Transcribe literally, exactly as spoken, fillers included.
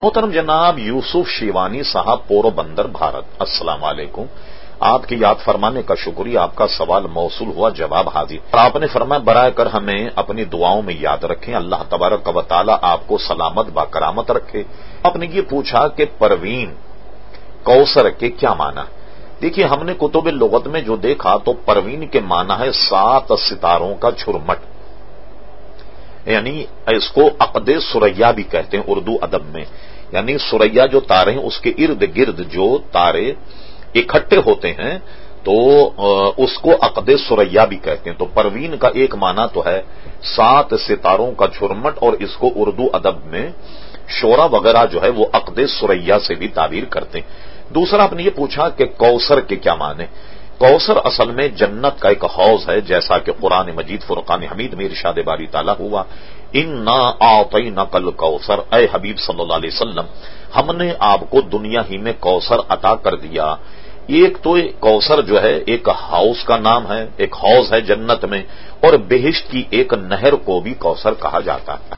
محترم جناب یوسف شیوانی صاحب پورو بندر بھارت، السلام علیکم۔ آپ کی یاد فرمانے کا شکریہ، آپ کا سوال موصول ہوا، جواب حاضر۔ آپ نے فرمایا برائے کر ہمیں اپنی دعاؤں میں یاد رکھیں، اللہ تبارک و تعالی آپ کو سلامت با کرامت رکھے۔ آپ نے یہ پوچھا کہ پروین کوثر کے کیا معنی؟ دیکھیے، ہم نے کتب لغت میں جو دیکھا تو پروین کے معنی ہے سات ستاروں کا جھرمٹ، یعنی اس کو عقد ثریا بھی کہتے ہیں اردو ادب میں، یعنی ثریا جو تارے ہیں اس کے ارد گرد جو تارے اکٹھے ہوتے ہیں تو اس کو عقد ثریا بھی کہتے ہیں۔ تو پروین کا ایک معنی تو ہے سات ستاروں کا جھرمٹ، اور اس کو اردو ادب میں شعرا وغیرہ جو ہے وہ عقد ثریا سے بھی تعبیر کرتے ہیں۔ دوسرا آپ نے یہ پوچھا کہ کوثر کے کیا معنی؟ کوثر اصل میں جنت کا ایک حوض ہے، جیسا کہ قرآن مجید فرقان حمید میں ارشاد باری تعالیٰ ہوا، انا اعطیناک الکوثر، اے حبیب صلی اللہ علیہ وسلم ہم نے آپ کو دنیا ہی میں کوثر عطا کر دیا۔ ایک تو کوثر جو ہے ایک ہاؤس کا نام ہے، ایک حوض ہے جنت میں، اور بہشت کی ایک نہر کو بھی کوثر کہا جاتا ہے۔